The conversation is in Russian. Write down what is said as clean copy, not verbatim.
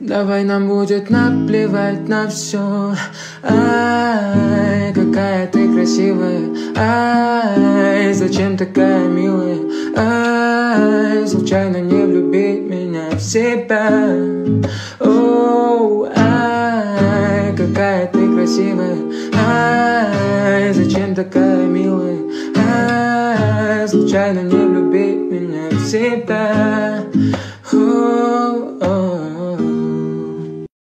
Давай нам будет наплевать на все. Ай, какая ты красивая. Ай, зачем такая милая. Ай, случайно не влюбить меня в себя. Оу, ай, какая ты красивая. Ай, зачем такая милая. Ай, случайно не влюбить меня в себя. Оу.